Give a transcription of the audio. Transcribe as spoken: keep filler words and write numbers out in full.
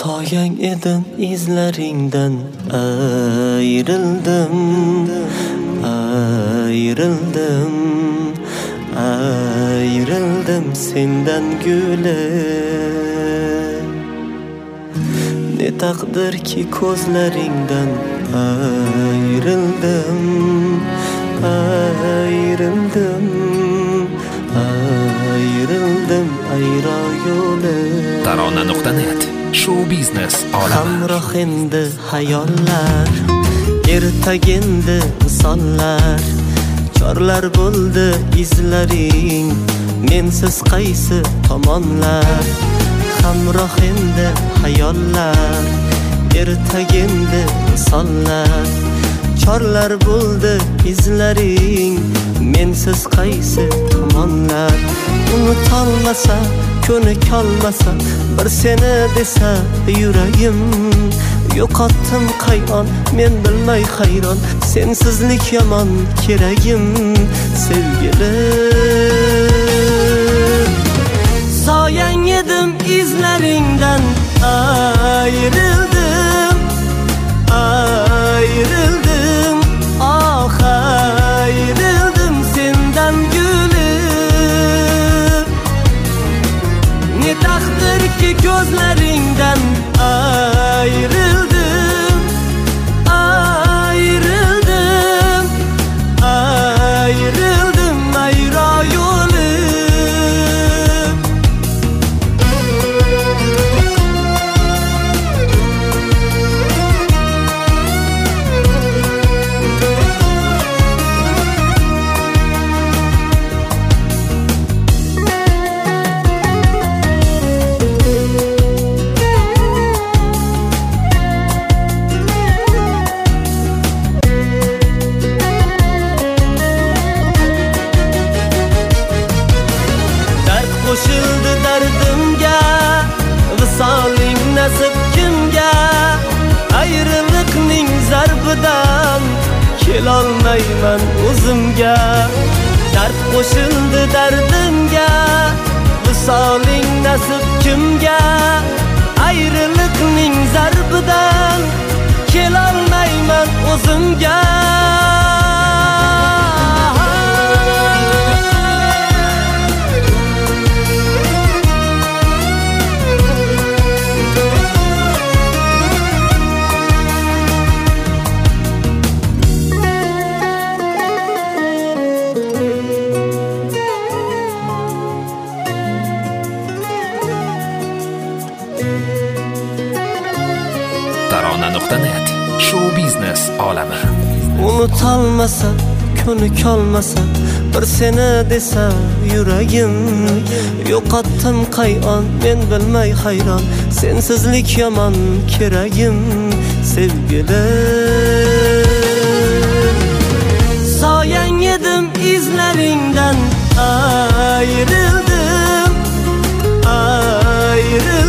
Soyang edim izlaringdan ayrıldım, ayrıldım, ayrıldım senden gülüm. Ne takdir ki ko'zlaringdan ayrıldım, ayrıldım, ayrıldım ayro yo'lim. Tarona nuqta net Show Business olami. Hamroh endi hayollar, ertagendi sonlar, chorlar bo'ldi izlaring, mensiz qaysi tomonlar. Hamroh endi hayollar, ertagendi sonlar, chorlar bo'ldi izlaring, mensiz qaysi tomonlar. Unutolmasa, ko'nik olmasa, bir seni desa yuragim. Yo'qotdim qayon, men bilmay hayron, sensizlik yomon keragim sevgilim. Soyang edim izlaringdan ayrıldım, ayrıldım, ah ayrıldım senden gülüm. Ne takdir ki gözlerinden ayrıldım, ayrıldım, ayrıldım ayro yo'lim. Qo'shildi dardimga, visoling nasib kimga? Ayriliqning zarbidan kelolmayman o'zimga. Dard qo'shildi dardimga, visoling nasib kimga? Ayriliqning zarbidan kelolmayman o'zimga. Tarona nuqta net Show Business olami. Unutolmasa, ko'nik olmasa, bir seni desa yuragim. Yo'qotdim qayon, men bilmay hayron, sensizlik yomon keragim sevgilim. Soyang edim izlaringdan ayrıldım, ayrıldım.